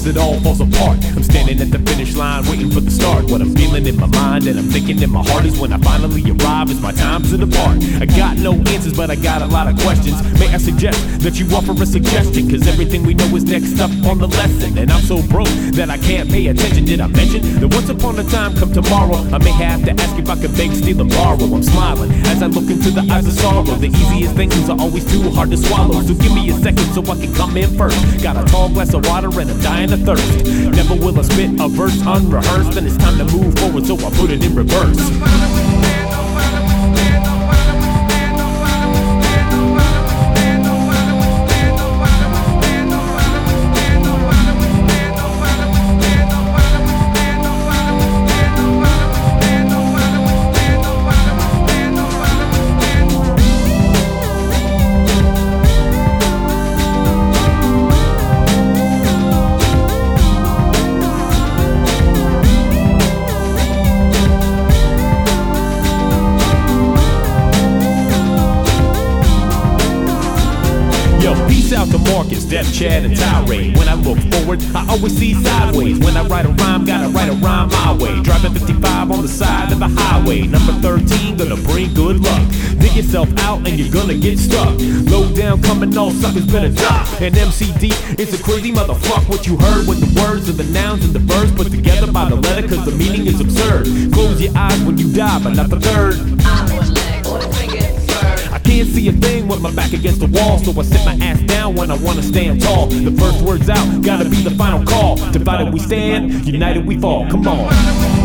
as it all falls apart. I'm standing at the finish line waiting for the start. What I'm feeling in my mind and I'm thinking in my heart is when I finally arrive, it's my time to depart. I got no answers but I got a lot of questions. May I suggest that you offer a suggestion, cause everything we know is next up on the lesson. And I'm so broke that I can't pay attention. Did I mention that once upon a time come tomorrow I may have to ask if I could beg, steal and borrow? I'm smiling as I look into the eyes of sorrow. The easiest things are always too hard to swallow, so give me a second so I can come in first. Got a tall glass of water and I'm dying of thirst. Never will I spit a verse unrehearsed, and it's time to move forward so I put it in reverse. Yo, peace out to Marcus, Def, Chad, and Tirade. When I look forward, I always see sideways. When I write a rhyme, gotta write a rhyme my way. Driving 55 on the side of the highway. Number 13, gonna bring good luck. Dig yourself out and you're gonna get stuck. Low down, coming, all suckers better duck. And MCD is a crazy motherfucker. What you heard with the words and the nouns and the verbs put together by the letter, cause the meaning is absurd. Close your eyes when you die, but not the third. I can't see a thing with my back against the wall, so I sit my ass down when I wanna stand tall. The first words out, gotta be the final call. Divided we stand, united we fall, come on.